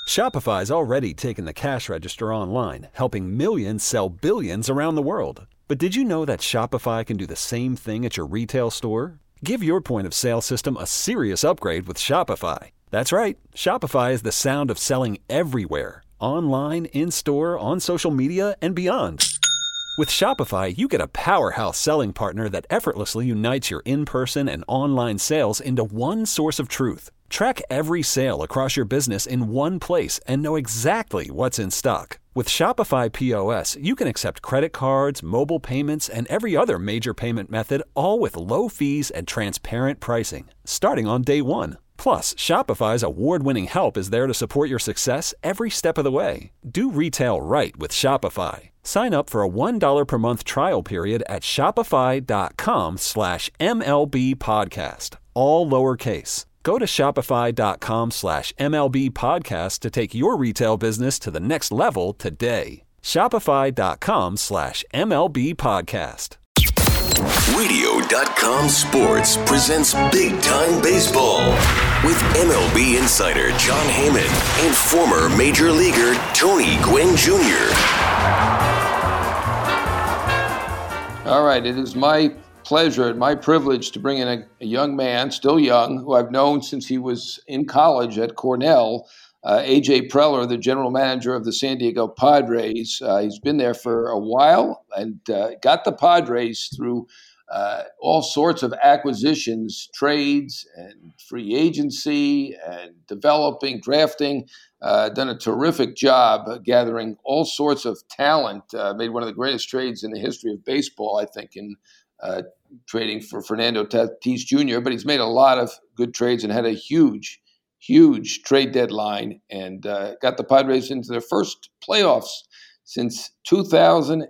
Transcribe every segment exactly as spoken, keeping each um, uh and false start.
Shopify's already taken the cash register online, helping millions sell billions around the world. But did you know that Shopify can do the same thing at your retail store? Give your point of sale system a serious upgrade with Shopify. That's right. Shopify is the sound of selling everywhere. Online, in-store, on social media, and beyond. With Shopify, you get a powerhouse selling partner that effortlessly unites your in-person and online sales into one source of truth. Track every sale across your business in one place and know exactly what's in stock. With Shopify P O S, you can accept credit cards, mobile payments, and every other major payment method, all with low fees and transparent pricing, starting on day one. Plus, Shopify's award-winning help is there to support your success every step of the way. Do retail right with Shopify. Sign up for a one dollar per month trial period at shopify.com slash MLB podcast, all lowercase. Go to shopify.com slash MLB podcast to take your retail business to the next level today. Shopify.com slash MLB podcast. Radio dot com Sports presents Big Time Baseball with M L B insider Jon Heyman and former Major Leaguer Tony Gwynn Junior All right, it is my pleasure and my privilege to bring in a, a young man, still young, who I've known since he was in college at Cornell, uh, A J Preller, the general manager of the San Diego Padres. Uh, he's been there for a while and uh, got the Padres through uh, all sorts of acquisitions, trades, and free agency, and developing, drafting. Uh, done a terrific job uh, gathering all sorts of talent. Uh, made one of the greatest trades in the history of baseball, I think, in uh, trading for Fernando Tatis Junior But he's made a lot of good trades and had a huge, huge trade deadline and uh, got the Padres into their first playoffs since two thousand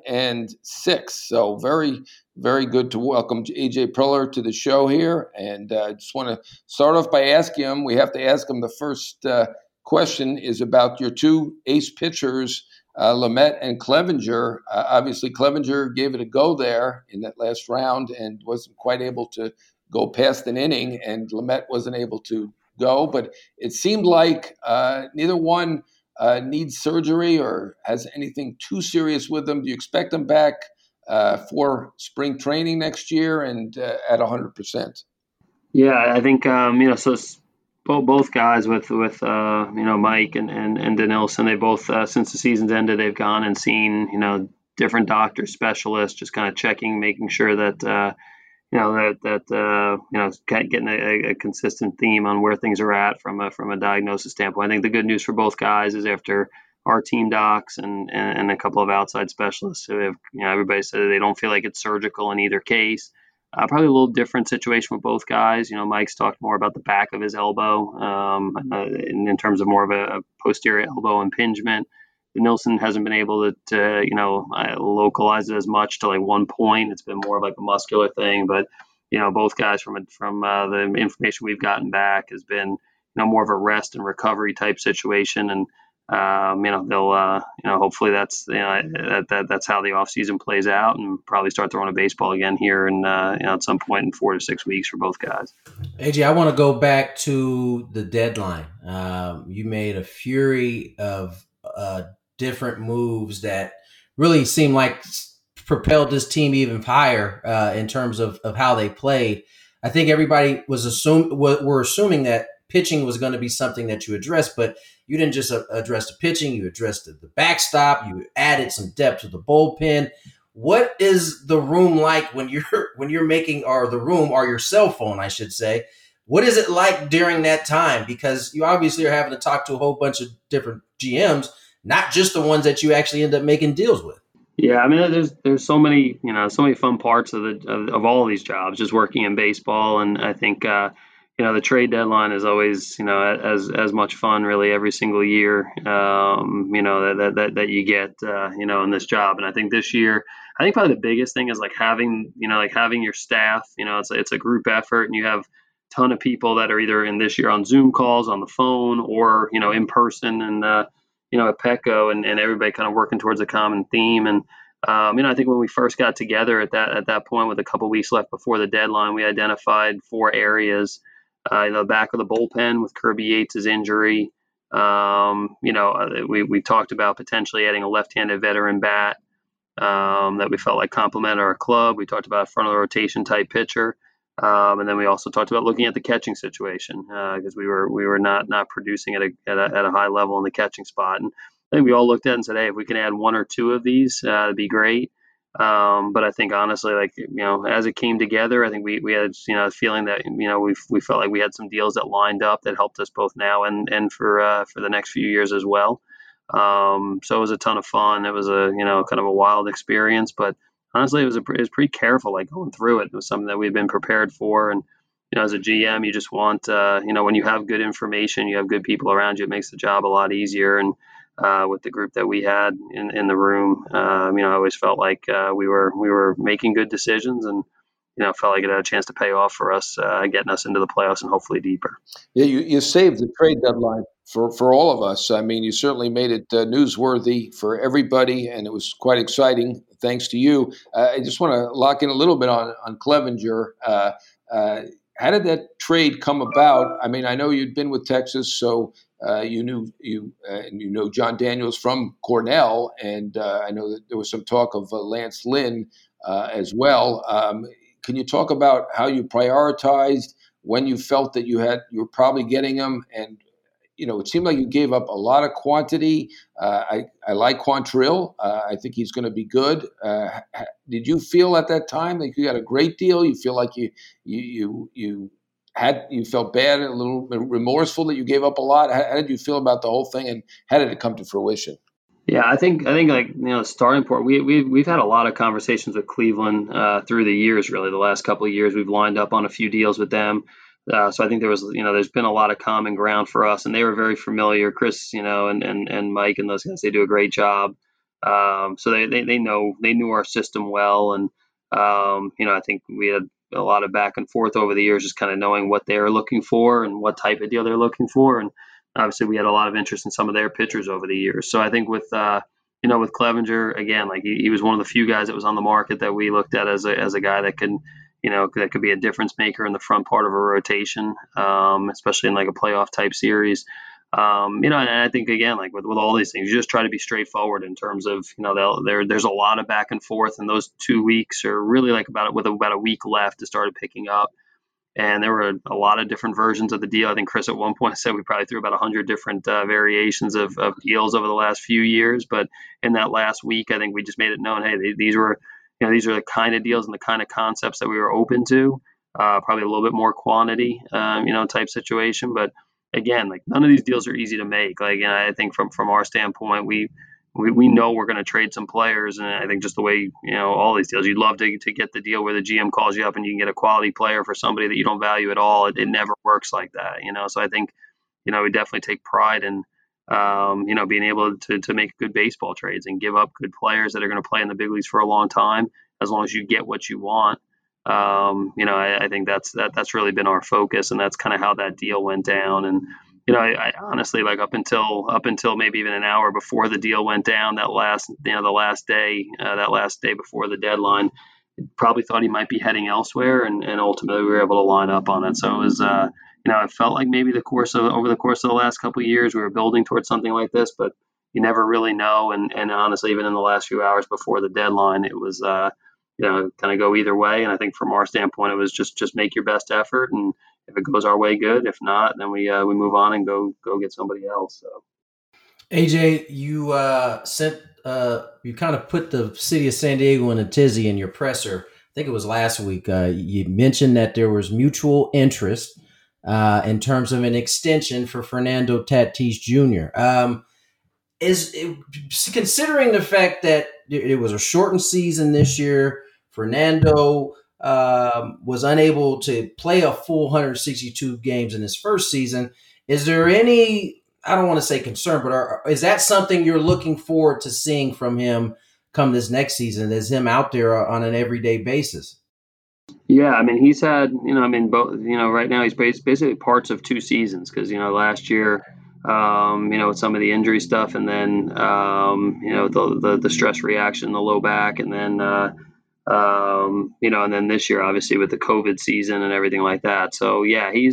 six. So very, very good to welcome A J Preller to the show here. And I uh, just want to start off by asking him, we have to ask him the first uh, question is about your two ace pitchers, uh, Lamet and Clevinger. Uh, obviously, Clevinger gave it a go there in that last round and wasn't quite able to go past an inning, and Lamet wasn't able to go. But it seemed like uh, neither one uh, needs surgery or has anything too serious with them. Do you expect them back uh, for spring training next year and uh, at one hundred percent? Yeah, I think, um, you know, so it's both, both guys with, with uh, you know, Mike and, and, and Denilson, they both, uh, since the season's ended, they've gone and seen, you know, different doctors, specialists, just kind of checking, making sure that, uh, you know, that, that uh, you know, getting a, a consistent theme on where things are at from a, from a diagnosis standpoint. I think the good news for both guys is after our team docs and, and, and a couple of outside specialists who have, you know, everybody said they don't feel like it's surgical in either case. Uh, probably a little different situation with both guys. You know, Mike's talked more about the back of his elbow um, uh, in, in terms of more of a, a posterior elbow impingement. Nilsson hasn't been able to, to you know, uh, localize it as much to like one point. It's been more of like a muscular thing. But, you know, both guys from from uh, the information we've gotten back has been, you know, more of a rest and recovery type situation. And, um, you know, they'll, uh, you know, hopefully that's, you know, that, that that's how the offseason plays out, and probably start throwing a baseball again here and, uh, you know, at some point in four to six weeks for both guys. A J, I want to go back to the deadline. Um, you made a fury of uh, different moves that really seemed like propelled this team even higher uh, in terms of, of how they played. I think everybody was assume were assuming that pitching was going to be something that you addressed, but you didn't just address the pitching, you addressed the backstop, you added some depth to the bullpen. What is the room like when you're when you're making, or the room or your cell phone, I should say, what is it like during that time? Because you obviously are having to talk to a whole bunch of different G Ms, not just the ones that you actually end up making deals with. Yeah, I mean, there's there's so many, you know, so many fun parts of the of, of all of these jobs, just working in baseball. And I think, uh, you know, the trade deadline is always, you know, as as much fun really every single year, um, you know, that that that you get, uh, you know, in this job. And I think this year, I think probably the biggest thing is like having, you know, like having your staff, you know, it's it's a group effort, and you have a ton of people that are either in this year on Zoom calls, on the phone, or, you know, in person, and uh, you know, at Petco, and, and everybody kind of working towards a common theme. And, um, you know, I think when we first got together at that, at that point with a couple weeks left before the deadline, we identified four areas, uh, you know, the back of the bullpen with Kirby Yates' injury, Um, you know, we, we talked about potentially adding a left-handed veteran bat um, that we felt like complemented our club. We talked about a front of the rotation type pitcher. Um, and then we also talked about looking at the catching situation because uh, we were we were not not producing at a, at a at a high level in the catching spot. And I think we all looked at it and said, hey, if we can add one or two of these, uh, it'd be great. Um, but I think honestly, like you know, as it came together, I think we, we had you know a feeling that you know we we felt like we had some deals that lined up that helped us both now and and for uh, for the next few years as well. Um, so it was a ton of fun. It was a you know kind of a wild experience, but honestly, it was a, it was pretty careful, like going through it. It was something that we'd been prepared for. And, you know, as a G M, you just want, uh, you know, when you have good information, you have good people around you, it makes the job a lot easier. And uh, with the group that we had in, in the room, um, you know, I always felt like uh, we were we were making good decisions and, you know, felt like it had a chance to pay off for us, uh, getting us into the playoffs and hopefully deeper. Yeah, you, you saved the trade deadline for, for all of us. I mean, you certainly made it uh, newsworthy for everybody, and it was quite exciting thanks to you. Uh, I just want to lock in a little bit on, on Clevenger. Uh, uh, how did that trade come about? I mean, I know you'd been with Texas, so uh, you knew you uh, and you know John Daniels from Cornell, and uh, I know that there was some talk of uh, Lance Lynn uh, as well. Um, can you talk about how you prioritized when you felt that you had you were probably getting them? And you know, it seemed like you gave up a lot of quantity. Uh, I I like Quantrill. Uh, I think he's going to be good. Uh, did you feel at that time like you got a great deal? You feel like you you you you had you felt bad, a little remorseful that you gave up a lot? How, how did you feel about the whole thing, and how did it come to fruition? Yeah, I think I think like you know, starting point. We we we've had a lot of conversations with Cleveland uh, through the years. Really, the last couple of years, we've lined up on a few deals with them. Uh, so I think there was, you know, there's been a lot of common ground for us, and they were very familiar. Chris, you know, and and, and Mike and those guys, they do a great job. Um, so they, they they know they knew our system well, and um, you know, I think we had a lot of back and forth over the years, just kind of knowing what they're looking for and what type of deal they're looking for, and obviously we had a lot of interest in some of their pitchers over the years. So I think with uh, you know, with Clevenger, again, like he, he was one of the few guys that was on the market that we looked at as a as a guy that could, you know, that could be a difference maker in the front part of a rotation, um, especially in like a playoff type series. Um, you know, and I think again, like with, with all these things, you just try to be straightforward in terms of, you know, there there's a lot of back and forth, and those two weeks are really like about with about a week left to start picking up. And there were a lot of different versions of the deal. I think Chris at one point said we probably threw about one hundred different uh, variations of, of deals over the last few years. But in that last week, I think we just made it known, hey, these were, you know, these are the kind of deals and the kind of concepts that we were open to. Uh, probably a little bit more quantity, um, you know, type situation. But again, like none of these deals are easy to make. Like, you know, I think from from our standpoint, we. We, we know we're going to trade some players, and I think just the way, you know, all these deals, you'd love to to get the deal where the G M calls you up and you can get a quality player for somebody that you don't value at all. It, it never works like that, you know. So I think, you know, we definitely take pride in, um, you know, being able to to make good baseball trades and give up good players that are going to play in the big leagues for a long time, as long as you get what you want. Um, you know, I, I think that's that that's really been our focus, and that's kind of how that deal went down. And you know, I, I honestly, like up until up until maybe even an hour before the deal went down, that last, you know, the last day, uh, that last day before the deadline, probably thought he might be heading elsewhere, and, and ultimately we were able to line up on it. So it was, uh, you know, it felt like maybe the course of over the course of the last couple of years we were building towards something like this, but you never really know. And and honestly, even in the last few hours before the deadline, it was, uh, you know, kind of go either way. And I think from our standpoint, it was just just make your best effort, and if it goes our way, good. If not, then we uh, we move on and go go get somebody else. So, A J, you uh, sent uh, you kind of put the city of San Diego in a tizzy in your presser. I think it was last week. Uh, you mentioned that there was mutual interest uh, in terms of an extension for Fernando Tatis Junior Um, is it, considering the fact that it was a shortened season this year, Fernando um, was unable to play a full one hundred sixty-two games in his first season. Is there any, I don't want to say concern, but are, is that something you're looking forward to seeing from him come this next season? Is him out there on an everyday basis? Yeah, I mean, he's had, you know, I mean, both, you know, right now he's basically parts of two seasons because, you know, last year, um, you know, with some of the injury stuff, and then, um, you know, the, the the stress reaction, the low back, and then, uh, um, you know, and then this year, obviously, with the COVID season and everything like that. So, yeah, he's,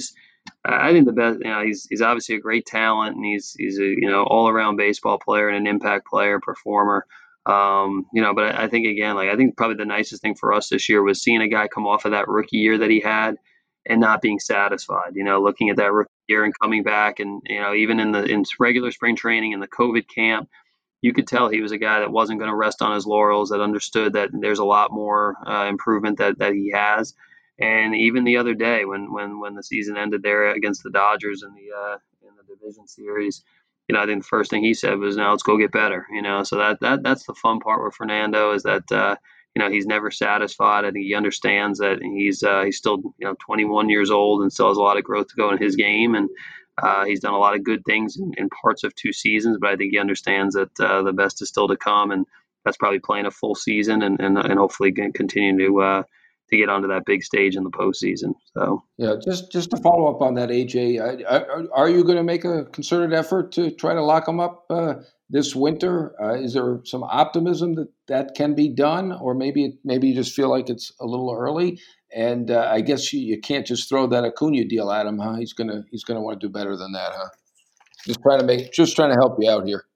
I think the best, you know, he's he's obviously a great talent, and he's he's a you know all around baseball player and an impact player, performer. Um, you know, but I, I think again, like I think probably the nicest thing for us this year was seeing a guy come off of that rookie year that he had and not being satisfied. You know, looking at that rookie year and coming back, and you know, even in the in regular spring training and the COVID camp, you could tell he was a guy that wasn't going to rest on his laurels, that understood that there's a lot more uh, improvement that, that he has. And even the other day, when, when, when the season ended there against the Dodgers in the uh, in the division series, you know, I think the first thing he said was, "Now let's go get better." You know, so that that that's the fun part with Fernando, is that uh, you know he's never satisfied. I think he understands that he's uh, he's still you know twenty-one years old and still has a lot of growth to go in his game, and uh, he's done a lot of good things in, in parts of two seasons. But I think he understands that uh, the best is still to come, and that's probably playing a full season and and, and hopefully continue to. Uh, to get onto that big stage in the postseason. So yeah, just just to follow up on that, A J, are, are you going to make a concerted effort to try to lock him up uh, this winter? Uh, is there some optimism that that can be done, or maybe maybe you just feel like it's a little early? And uh, I guess you, you can't just throw that Acuna deal at him, huh? He's gonna he's gonna want to do better than that, huh? Just trying to make just trying to help you out here.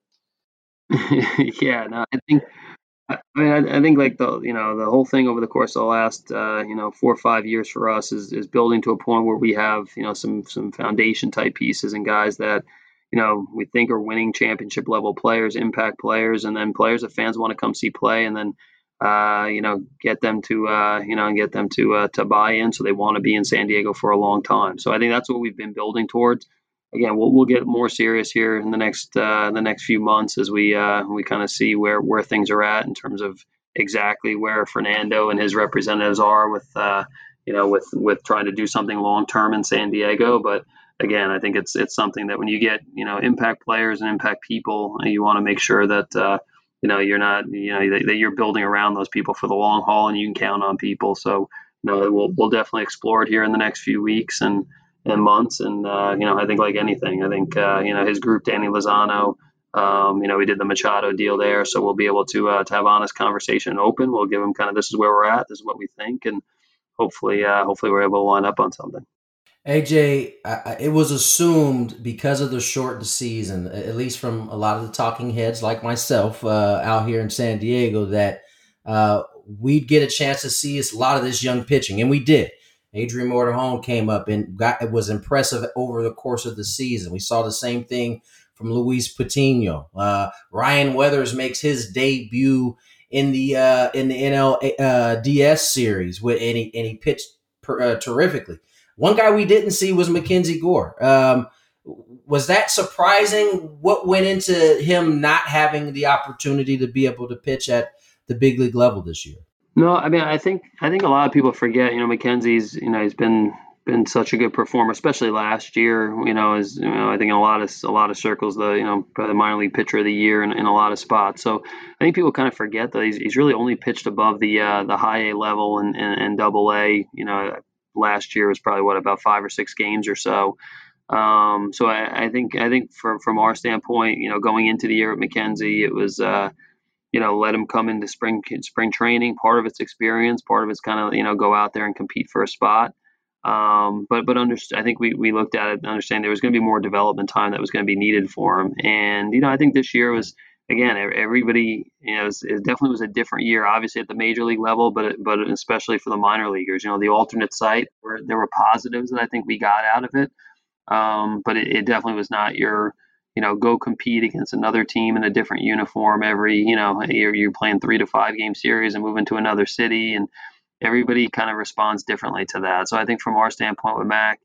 yeah, no, I think. I mean, I, I think like the you know the whole thing over the course of the last uh, you know four or five years for us is is building to a point where we have you know some some foundation type pieces and guys that you know we think are winning championship level players, impact players, and then players that fans want to come see play, and then uh, you know get them to uh, you know and get them to uh, to buy in, so they want to be in San Diego for a long time. So I think that's what we've been building towards. Again, we'll we'll get more serious here in the next uh, the next few months as we uh, we kind of see where where things are at in terms of exactly where Fernando and his representatives are with uh, you know with with trying to do something long term in San Diego. But again, I think it's it's something that when you get you know impact players and impact people, you want to make sure that uh, you know you're not you know that, that you're building around those people for the long haul, and you can count on people. So you know we'll we'll definitely explore it here in the next few weeks and. and months. And, uh, you know, I think like anything, I think, uh, you know, his group, Danny Lozano, um, you know, we did the Machado deal there. So we'll be able to, uh, to have honest conversation and open. We'll give him kind of, this is where we're at. This is what we think. And hopefully, uh, hopefully we're able to line up on something. A J, I, it was assumed because of the shortened season, at least from a lot of the talking heads like myself uh, out here in San Diego, that uh, we'd get a chance to see a lot of this young pitching. And we did. Adrian Morejon came up and got it was impressive over the course of the season. We saw the same thing from Luis Patino. Uh, Ryan Weathers makes his debut in the uh, in the N L D S series, with and he, and he pitched per, uh, terrifically. One guy we didn't see was Mackenzie Gore. Um, was that surprising? What went into him not having the opportunity to be able to pitch at the big league level this year? No, I mean, I think I think a lot of people forget. You know, Mackenzie's you know he's been been such a good performer, especially last year. You know, is you know I think in a lot of a lot of circles, the you know the minor league pitcher of the year in, in a lot of spots. So I think people kind of forget that he's he's really only pitched above the uh, the high A level and and Double A. You know, last year was probably what about five or six games or so. Um, so I, I think I think from from our standpoint, you know, going into the year at Mackenzie, it was. Uh, You know, let him come into spring spring training. Part of it's experience, part of it's kind of you know go out there and compete for a spot. Um, but but under, I think we we looked at it and understand there was going to be more development time that was going to be needed for him. And you know, I think this year was again everybody you know it, was, it definitely was a different year. Obviously at the major league level, but but especially for the minor leaguers. You know, the alternate site where there were positives that I think we got out of it. Um, but it, it definitely was not your you know, go compete against another team in a different uniform every, you know, you're, you're playing three to five game series and moving to another city, and everybody kind of responds differently to that. So I think from our standpoint with Mac,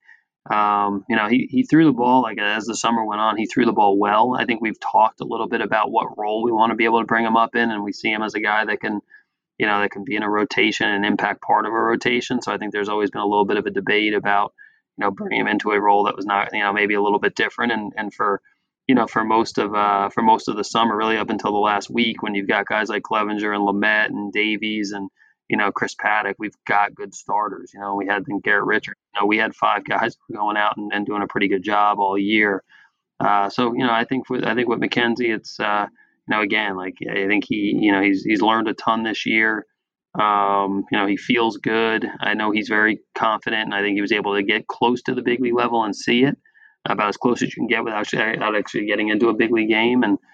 um, you know, he, he threw the ball, like as the summer went on, he threw the ball well. I think we've talked a little bit about what role we want to be able to bring him up in, and we see him as a guy that can, you know, that can be in a rotation and impact part of a rotation. So I think there's always been a little bit of a debate about, you know, bringing him into a role that was not, you know, maybe a little bit different. And, and for, you know, for most of uh, for most of the summer, really up until the last week, when you've got guys like Clevenger and Lamet and Davies and, you know, Chris Paddock, we've got good starters. You know, we had then Garrett Richards. You know, we had five guys going out and, and doing a pretty good job all year. Uh, so, you know, I think with I think with Mackenzie, it's uh, you know, again, like I think he, you know, he's he's learned a ton this year. Um, you know, he feels good. I know he's very confident, and I think he was able to get close to the big league level and see it, about as close as you can get without actually, without actually getting into a big league game. And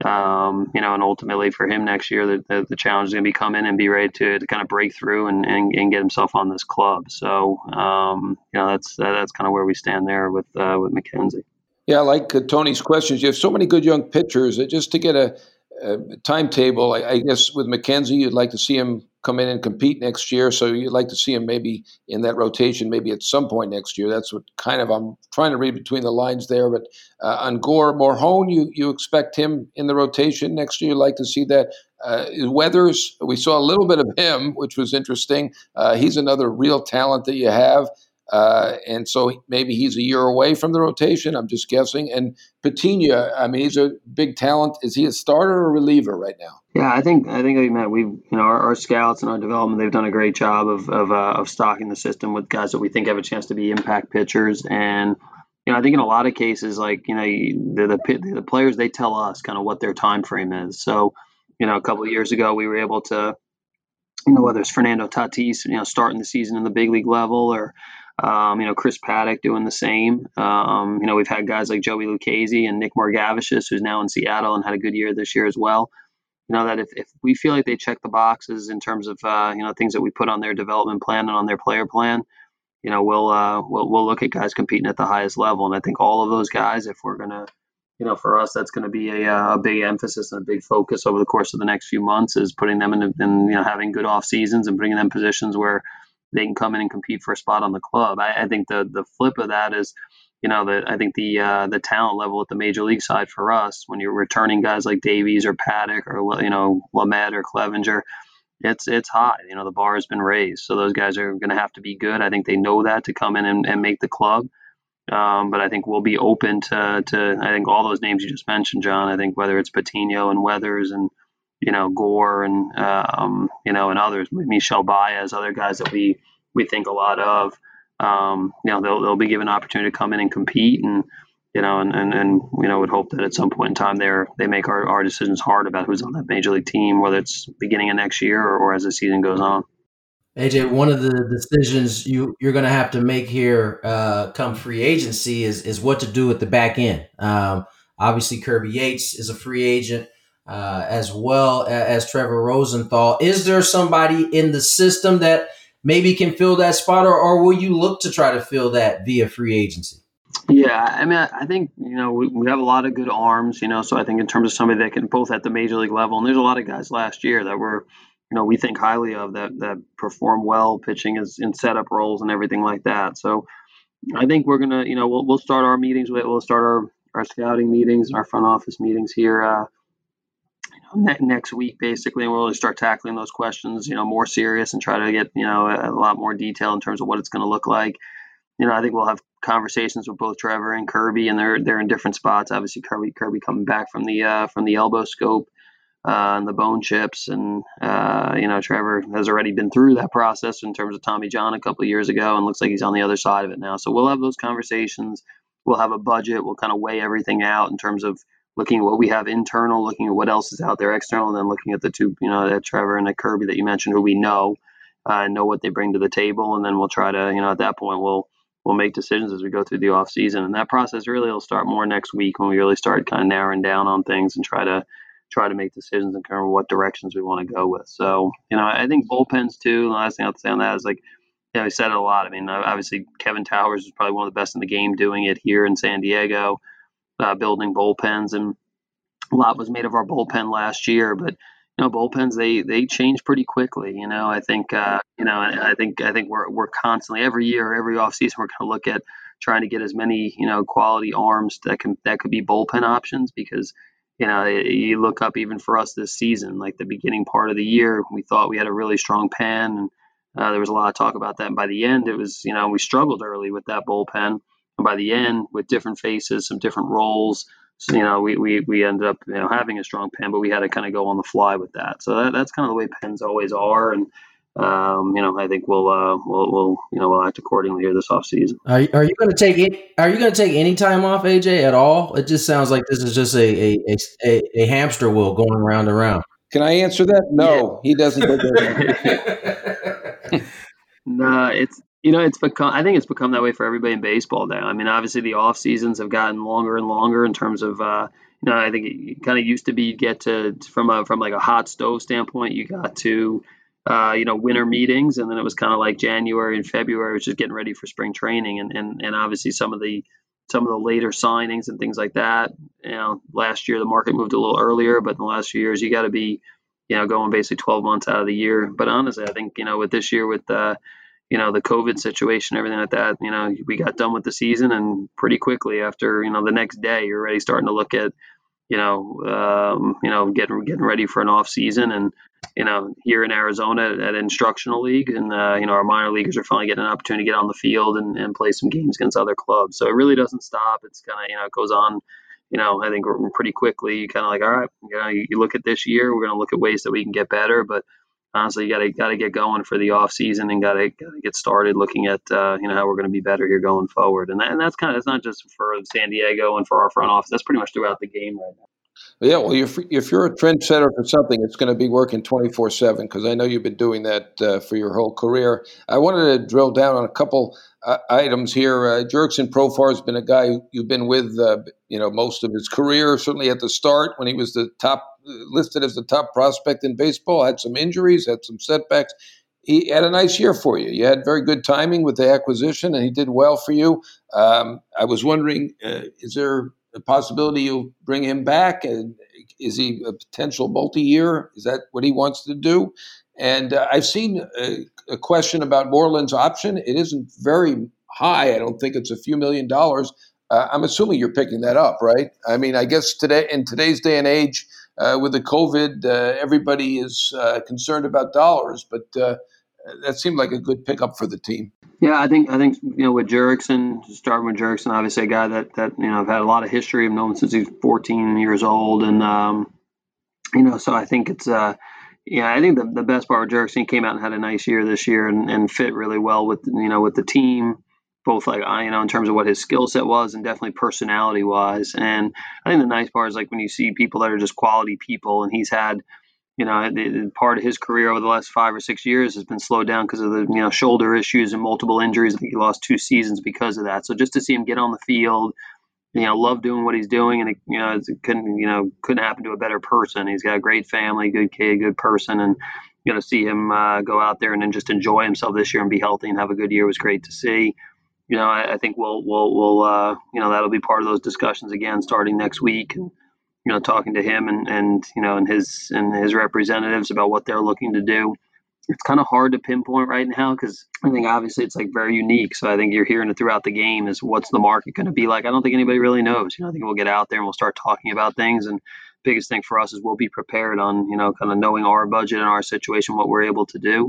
um, you know, and ultimately for him next year, the, the, the challenge is going to be come in and be ready to, to kind of break through and, and, and get himself on this club. So, um, you know, that's that's kind of where we stand there with uh, with McKenzie. Yeah, I like uh, Tony's questions. You have so many good young pitchers. Uh, just to get a, a timetable, I, I guess with McKenzie, you'd like to see him come in and compete next year. So you'd like to see him maybe in that rotation, maybe at some point next year. That's what kind of I'm trying to read between the lines there. But uh, on Gore Morhone, you you expect him in the rotation next year. You'd like to see that. Uh, Weathers, we saw a little bit of him, which was interesting. Uh, he's another real talent that you have. Uh, and so maybe he's a year away from the rotation. I'm just guessing. And Patino, I mean, he's a big talent. Is he a starter or a reliever right now? Yeah, I think I think like Matt, we you know our, our scouts and our development, they've done a great job of of, uh, of stocking the system with guys that we think have a chance to be impact pitchers. And you know, I think in a lot of cases, like you know, the the, the players, they tell us kind of what their time frame is. So you know, a couple of years ago, we were able to, you know, whether it's Fernando Tatis, you know, starting the season in the big league level, or Um, you know, Chris Paddock doing the same. Um, you know, we've had guys like Joey Lucchesi and Nick Margavicius, who's now in Seattle and had a good year this year as well. You know, that if, if we feel like they check the boxes in terms of, uh, you know, things that we put on their development plan and on their player plan, you know, we'll, uh, we'll, we'll look at guys competing at the highest level. And I think all of those guys, if we're going to, you know, for us, that's going to be a, a big emphasis and a big focus over the course of the next few months, is putting them in, in you know, having good off seasons and bringing them positions where they can come in and compete for a spot on the club. I, I think the the flip of that is, you know, the I think the uh, the talent level at the major league side for us, when you're returning guys like Davies or Paddock or you know Lamet or Clevenger, it's it's high. You know, the bar has been raised, so those guys are going to have to be good. I think they know that to come in and, and make the club. Um, but I think we'll be open to to I think all those names you just mentioned, John. I think whether it's Patino and Weathers and you know, Gore and, um, you know, and others, Michel Baez, other guys that we, we think a lot of, um, you know, they'll, they'll be given an opportunity to come in and compete and, you know, and, and, and, you know, would hope that at some point in time they're, they make our, our decisions hard about who's on that major league team, whether it's beginning of next year or, or as the season goes on. A J, one of the decisions you, you're going to have to make here uh, come free agency is, is what to do at the back end. Um, obviously Kirby Yates is a free agent. Uh, as well as Trevor Rosenthal. Is there somebody in the system that maybe can fill that spot, or, or will you look to try to fill that via free agency? Yeah, I mean, I think, you know, we, we have a lot of good arms, you know, so I think in terms of somebody that can both at the major league level, and there's a lot of guys last year that were, you know, we think highly of that, that perform well pitching is in setup roles and everything like that. So I think we're going to, you know, we'll, we'll start our meetings with, we'll start our, our scouting meetings and our front office meetings here, uh, next week, basically, and we'll really start tackling those questions, you know, more serious and try to get, you know, a, a lot more detail in terms of what it's going to look like. You know, I think we'll have conversations with both Trevor and Kirby, and they're they're in different spots. Obviously, Kirby Kirby coming back from the uh, from the elbow scope uh, and the bone chips, and uh, you know, Trevor has already been through that process in terms of Tommy John a couple of years ago, and looks like he's on the other side of it now. So we'll have those conversations. We'll have a budget. We'll kind of weigh everything out in terms of looking at what we have internal, looking at what else is out there external, and then looking at the two, you know, at Trevor and at Kirby that you mentioned, who we know, uh, know what they bring to the table, and then we'll try to, you know, at that point we'll we'll make decisions as we go through the off season, and that process really will start more next week when we really start kind of narrowing down on things and try to try to make decisions in kind of what directions we want to go with. So, you know, I think bullpens too. The last thing I'll say on that is like, yeah, we said it a lot. I mean, obviously Kevin Towers is probably one of the best in the game doing it here in San Diego. Uh, building bullpens, and a lot was made of our bullpen last year, but you know, bullpens, they they change pretty quickly. You know, I think uh, you know, I think I think we're we're constantly every year, every offseason, we're going to look at trying to get as many you know quality arms that can that could be bullpen options, because you know you look up even for us this season, like the beginning part of the year, we thought we had a really strong pen, and uh, there was a lot of talk about that. And by the end, it was you know we struggled early with that bullpen. And by the end, with different faces, some different roles, so, you know, we, we, we ended up, you know, having a strong pen, but we had to kind of go on the fly with that. So that, that's kind of the way pens always are. And, um, you know, I think we'll, uh, we'll, we'll, you know, we'll act accordingly here this offseason. Are, are you going to take it? Are you going to take any time off, A J, at all? It just sounds like this is just a, a, a, a hamster wheel going round and round. Can I answer that? No, yeah. He doesn't. No, it's you know it's become. I think it's become that way for everybody in baseball now. I mean, obviously the off seasons have gotten longer and longer in terms of. Uh, you know, I think it kind of used to be you get to from a from like a hot stove standpoint, you got to. Uh, you know, winter meetings, and then it was kind of like January and February, which is getting ready for spring training, and and and obviously some of the some of the later signings and things like that. You know, last year the market moved a little earlier, but in the last few years you got to be, you know, going basically twelve months out of the year. But honestly, I think you know with this year with the, you know, the COVID situation, everything like that, you know, we got done with the season, and pretty quickly after you know the next day you're already starting to look at, you know, um, you know, getting getting ready for an off season. And you know, here in Arizona at, at Instructional League, and uh, you know, our minor leaguers are finally getting an opportunity to get on the field and, and play some games against other clubs. So it really doesn't stop. It's kind of, you know, it goes on. You know, I think we're pretty quickly. You kind of like, all right, you know, you, you look at this year. We're going to look at ways that we can get better. But honestly, you got to got to get going for the off season and got to got to get started looking at uh, you know how we're going to be better here going forward. And that, and that's kind of it's not just for San Diego and for our front office. That's pretty much throughout the game right now. Yeah, well, if, if you're a trendsetter for something, it's going to be working twenty-four seven, because I know you've been doing that uh, for your whole career. I wanted to drill down on a couple uh, items here. Uh, Jurickson Profar has been a guy you've been with, uh, you know, most of his career, certainly at the start when he was the top, listed as the top prospect in baseball, had some injuries, had some setbacks. He had a nice year for you. You had very good timing with the acquisition, and he did well for you. Um, I was wondering, uh, is there a possibility you'll bring him back? And is he a potential multi-year? Is that what he wants to do? And uh, I've seen a, a question about Moreland's option. It isn't very high. I don't think it's a few million dollars. Uh, I'm assuming you're picking that up, right? I mean, I guess today in today's day and age, uh, with the COVID, uh, everybody is uh, concerned about dollars, but uh, that seemed like a good pickup for the team. Yeah, I think I think you know with Jurickson, starting with Jurickson, obviously a guy that that you know I've had a lot of history. I've known him since he's fourteen years old, and um, you know, so I think it's uh, yeah, I think the, the best part of Jurickson, he came out and had a nice year this year, and, and fit really well with you know with the team, both like I you know in terms of what his skill set was, and definitely personality wise. And I think the nice part is like when you see people that are just quality people, and he's had. You know, the, the part of his career over the last five or six years has been slowed down because of the you know shoulder issues and multiple injuries. I think he lost two seasons because of that. So just to see him get on the field, you know, love doing what he's doing, and it, you know, it couldn't you know couldn't happen to a better person. He's got a great family, good kid, good person, and you know, see him uh, go out there and then just enjoy himself this year and be healthy and have a good year was great to see. You know, I, I think we'll we'll we'll uh, you know that'll be part of those discussions again starting next week. And, you know, talking to him and, and, you know, and his and his representatives about what they're looking to do. It's kind of hard to pinpoint right now because I think obviously it's like very unique. So I think you're hearing it throughout the game is what's the market going to be like? I don't think anybody really knows. You know, I think we'll get out there and we'll start talking about things. And biggest thing for us is we'll be prepared on, you know, kind of knowing our budget and our situation, what we're able to do.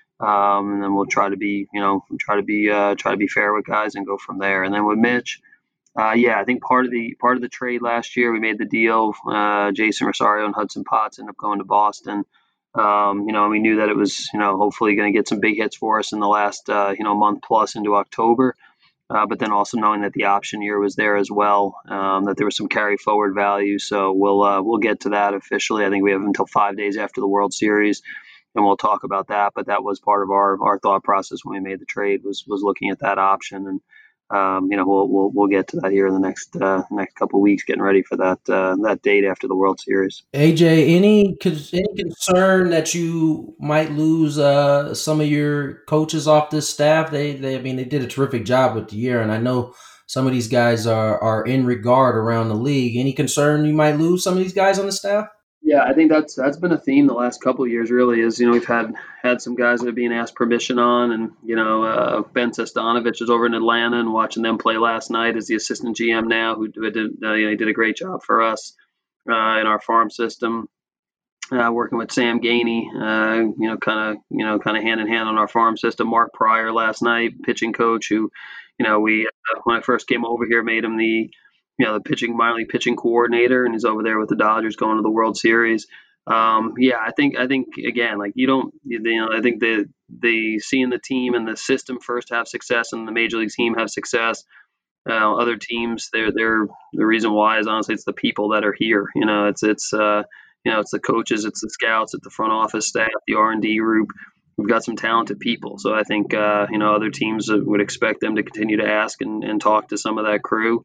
Um, and then we'll try to be, you know, try to be uh, try to be fair with guys and go from there. And then with Mitch, Uh, yeah, I think part of the part of the trade last year, we made the deal. Uh, Jason Rosario and Hudson Potts ended up going to Boston. Um, you know, we knew that it was, you know, hopefully going to get some big hits for us in the last, uh, you know, month plus into October. Uh, but then also knowing that the option year was there as well, um, that there was some carry forward value. So we'll uh, we'll get to that officially. I think we have until five days after the World Series, and we'll talk about that. But that was part of our our thought process when we made the trade was was looking at that option. And Um, you know, we'll we'll we'll get to that here in the next uh, next couple of weeks, getting ready for that uh, that date after the World Series. A J, any any concern that you might lose uh, some of your coaches off this staff? They they I mean they did a terrific job with the year, and I know some of these guys are are in regard around the league. Any concern you might lose some of these guys on the staff? Yeah, I think that's that's been a theme the last couple of years. Really, is you know we've had had some guys that are being asked permission on, and you know uh, Ben Sestanovich is over in Atlanta and watching them play last night as the assistant G M now, who did uh, you know he did a great job for us uh, in our farm system, uh, working with Sam Gainey, uh, you know kind of you know kind of hand in hand on our farm system. Mark Pryor last night, pitching coach, who you know we uh, when I first came over here made him the you know, the pitching minor league pitching coordinator, and he's over there with the Dodgers going to the World Series. Um, yeah, I think I think again, like you don't, you know, I think the the seeing the team and the system first have success, and the major league team have success. Uh, other teams, they're they're the reason why is honestly it's the people that are here. You know, it's it's uh, you know, it's the coaches, it's the scouts, it's the front office staff, the R and D group. We've got some talented people. So I think, uh, you know, other teams would expect them to continue to ask and, and talk to some of that crew.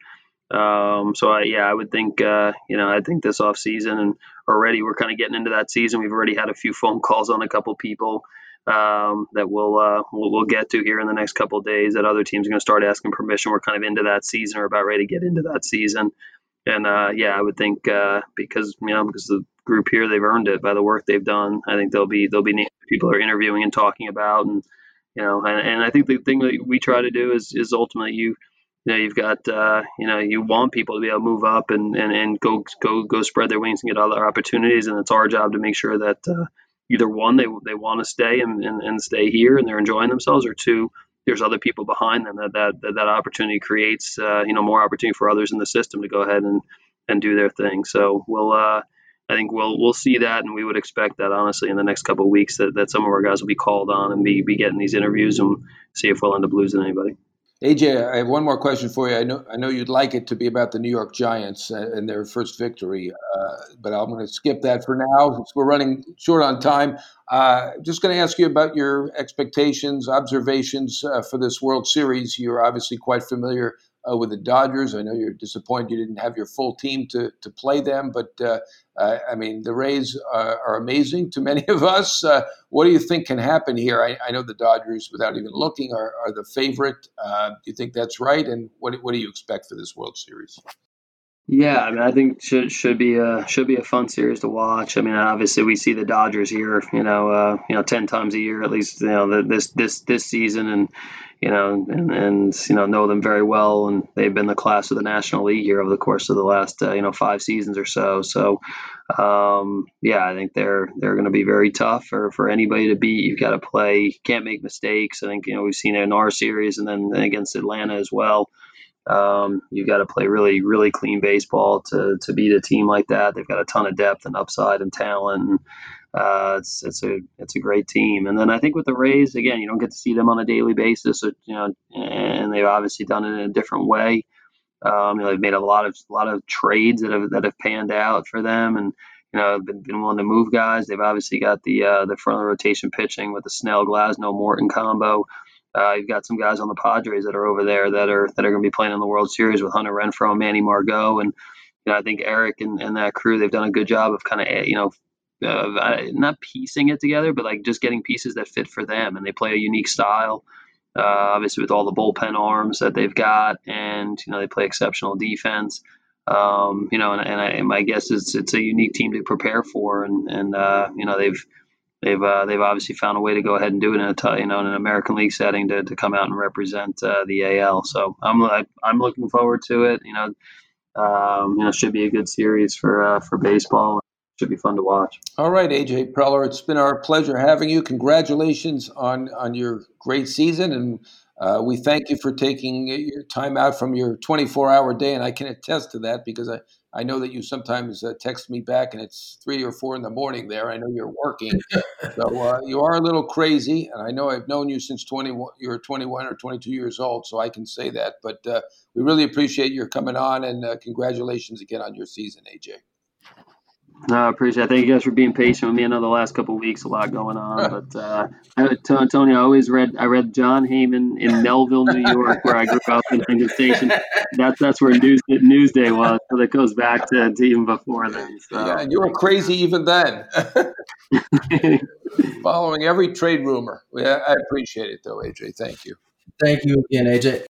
Um, so, I, yeah, I would think, uh, you know, I think this off season, and already we're kind of getting into that season. We've already had a few phone calls on a couple people um, that we'll, uh, we'll we'll get to here in the next couple of days, that other teams are going to start asking permission. We're kind of into that season, or about ready to get into that season. And, uh, yeah, I would think uh, because, you know, because the group here, they've earned it by the work they've done. I think they'll be they'll be named people are interviewing and talking about. And, you know, and, and I think the thing that we try to do is is ultimately you, you know, you've got, uh, you know, you want people to be able to move up and, and, and go go go spread their wings and get other opportunities. And it's our job to make sure that uh, either one, they they want to stay and, and, and stay here and they're enjoying themselves, or two, there's other people behind them that that that, that opportunity creates, uh, you know, more opportunity for others in the system to go ahead and, and do their thing. So we'll, uh, I think we'll we'll see that, and we would expect that honestly in the next couple of weeks that, that some of our guys will be called on and be be getting these interviews and see if we'll end up losing anybody. A J, I have one more question for you. I know I know you'd like it to be about the New York Giants and their first victory, uh, but I'm going to skip that for now since we're running short on time. Uh, just going to ask you about your expectations, observations uh, for this World Series. You're obviously quite familiar uh, with the Dodgers. I know you're disappointed you didn't have your full team to to play them, but uh, uh, I mean, the Rays uh, are amazing to many of us. Uh, what do you think can happen here? I, I know the Dodgers, without even looking, are, are the favorite. Uh, do you think that's right? And what what do you expect for this World Series? Yeah, I mean, I think should should be a should be a fun series to watch. I mean, obviously we see the Dodgers here, you know, uh, you know, ten times a year at least, you know, this this this season, and you know, and, and you know, know them very well, and they've been the class of the National League here over the course of the last uh, you know five seasons or so. So, um, yeah, I think they're they're going to be very tough for, for anybody to beat. You've got to play, can't make mistakes. I think you know we've seen it in our series, and then against Atlanta as well. Um, you got to play really, really clean baseball to to beat a team like that. They've got a ton of depth and upside and talent. And, uh, it's it's a it's a great team. And then I think with the Rays, again, you don't get to see them on a daily basis, you know, and they've obviously done it in a different way. Um, you know, they've made a lot of a lot of trades that have that have panned out for them, and you know, been, been willing to move guys. They've obviously got the uh, the front of the rotation pitching with the Snell, Glasnow, Morton combo. Uh, you've got some guys on the Padres that are over there that are that are going to be playing in the World Series with Hunter Renfroe and Manny Margot, and you know I think Eric and, and that crew, they've done a good job of kind of you know uh, not piecing it together, but like just getting pieces that fit for them, and they play a unique style. Uh, obviously, with all the bullpen arms that they've got, and you know they play exceptional defense. Um, you know, and, and, I, and my guess is it's a unique team to prepare for, and and uh, you know they've. They've uh, they've obviously found a way to go ahead and do it in a t- you know in an American League setting to, to come out and represent uh, the A L. So I'm I'm looking forward to it. You know, um, you know, should be a good series for uh, for baseball. Should be fun to watch. All right, A J Preller, it's been our pleasure having you. Congratulations on on your great season, and uh, we thank you for taking your time out from your twenty-four hour day. And I can attest to that because I. I know that you sometimes uh, text me back and it's three or four in the morning there. I know you're working. So uh, you are a little crazy. And I know I've known you since twenty-one, you're twenty-one or twenty-two years old, so I can say that. But uh, we really appreciate your coming on, and uh, congratulations again on your season, A J. No, I appreciate it. Thank you guys for being patient with me. I know the last couple of weeks, a lot going on, but uh, I, Tony, I always read. I read John Heyman in Melville, New York, where I grew up in Penn Station. That's that's where News Newsday was. So that goes back to, to even before then. So. Yeah, and you were crazy even then, following every trade rumor. Yeah, I appreciate it, though, A J. Thank you. Thank you again, A J.